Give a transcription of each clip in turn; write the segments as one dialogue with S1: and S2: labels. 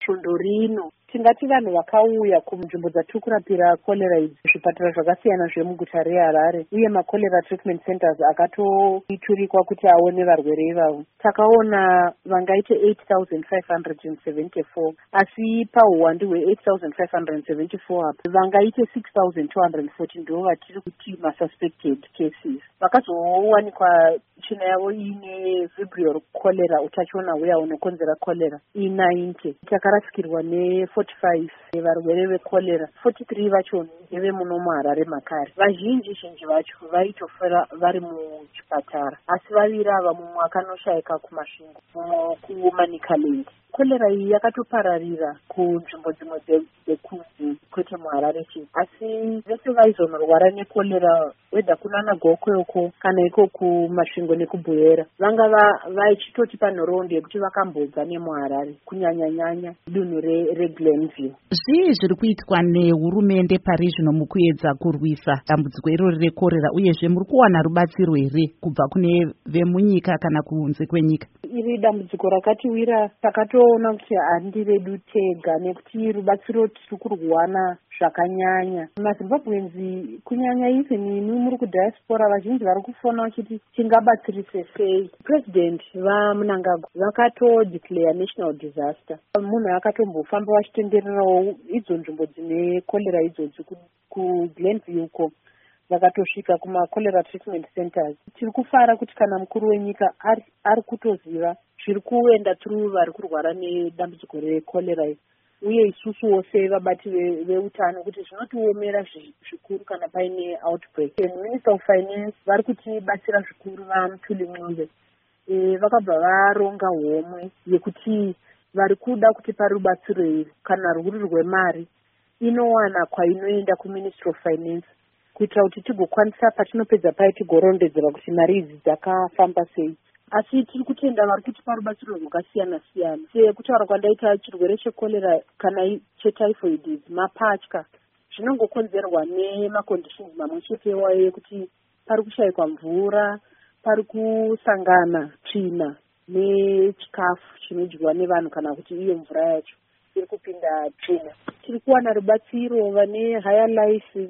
S1: Svondo rino tingati vanhu vakauya kunzvimbo dzatiri kurapira cholera idzi, zvipatara zvakasiyana zvemuguta reHarare uye macholera treatment centers akatoiturikwa kuti aone varwere ivavo. Takaona vangaite 8,574 asi pauwandu hwe8,574 apa vangaite 6,240 ndivo vatiri kuti masuspected cases. Vakazowanikwa tsvina yavo ine vibrio cholera, utachiona huya unokonzera cholera i90. Takarasikirwa ne45 varwere vecholera, 43 vacho ndevemuno muHarare makare. Vazhinji vacho vaitofira vari muchipatara asi vaviri ava mumwe akanoshayika kumasvingo, mumwe kuManicaland. Cholera iyi yakatopararira kunzvimbo dzimwe dzekunze kwete muHarare chete, asi vese vaizonorwara necholera wedha kunana Gokwe kana iko kumasvingo nekubuyera vanga vaichitoti panhoroondo yekuti vakambodza nemuHarare kunyanya dunhu reGlenview.
S2: Zvii zviri kuitwa nehurumende pari zvino mukuedza kurwisa dambudziko irori rekorera, uyezve muri kuwana rubatsiro here kubva kune vemunyika kana kunze kwenyika?
S1: Iri dambudziko rakatiwira takatoona kuti handi redu tega, nekuti rubatsiro tiri kurwana zvakanyanya. MaZimbabwenzi kunyanya even imi muri kudiaspora vazhinji vari kufona vachiti tingabatsirise sei. President vaMnangagwa vakatodeclare national disaster. Munhu akatombofamba vachitendererawo idzo nzvimbo dzine cholera idzodzi kuGlenview uko vakatosvika kumacholera treatment centers. Tiri kufara kuti kana mukuru wenyika ari kutoziva zviri kuenda through vari kurwara nedambudziko recholera uye isusu wose vabati veutano kuti zvinotiomera zvikuru kana paine outbreak. Minister of Finance vari kutibatsira zvikuru vaMthuli Ncube. Vakabva varonga homwe yekuti vari kuda kuti parubatsiro iri kana rwuri rwemari inowana kwainoenda kuMinistry of Finance kuitira kuti tigokwanisa patinopedza pai tigorondedzera kuti mari idzi dzakafamba sei. Asi tiri kutenda vari kuti parubatsiro rwakasiyana siyana. Sekutaura kwandaita chirwere chekolera kana chetyphoid mapatya zvinongokonzerwa nemaconditions mamwe chetewa ekuti pari kushayikwa mvura, pari kusangana tsvina nechikafu chinodyiwa nevanhu kana kuti iyo mvura yacho iri kupinda tsvina. Tiri kuwana rubatsiro vane Higher Life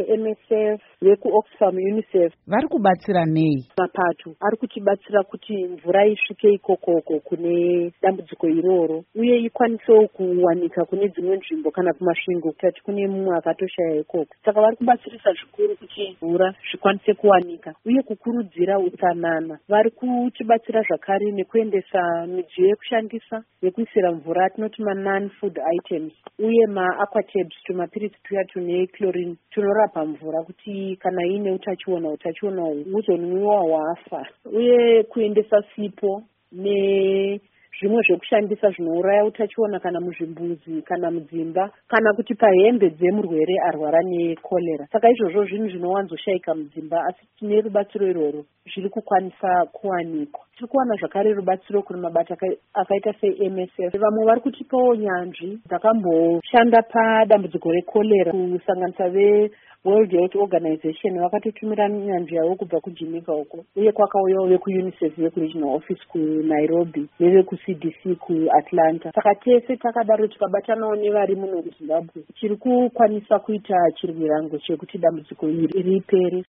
S1: veMSF vekuOxfam UNICEF.
S2: Vari kubatsira nei?
S1: Mapato ari kutibatsira kuti mvura isvike ikokoko kune dambudziko iroro uye ikwanisewo kuwanika kune dzimwe nzvimbo kana kumasvingo kutati kune mumwe akatoshaya ikoko. Saka vari kubatsirisa zvikuru kuti mvura zvikwanise kuwanika uye kukurudzira utsanana. Vari kutibatsira zvakare nekuendesa midziyo yekushandisa yekuisira mvura tinoti non-food items uye aquatabs tumapirisi tuya tune chlorine tunorapa mvura kuti kana ine utachiona huzonwiwa hwafa, uye kuendesa sipo nezvimwe zvekushandisa zvinouraya utachiona kana muzvimbuzi kana mudzimba kana kuti pahembe dzemurwere arwara necholera. Saka izvozvo zvinhu zvinowanzoshayika mudzimba asi tine rubatsiro iroro zviri kukwanisa kuwanikwa. Tiri kuwana zvakare rubatsiro kune mabata akaita seMSF. Vamwe vari kutipawo nyanzvi dzakamboshanda padambudziko recholera kusanganisa World Health Organization vakatotumira nyanzvi yavo kubva kuJamaica uko uye kwakauyawo vekuUNICEF vekuregional office kuNairobi nevekuCDC kuAtlanta. Saka tese takadaro tikabatanawo nevari muno kuZimbabwe tiri kukwanisa kuita chirwirango chekuti dambudziko iri ripere.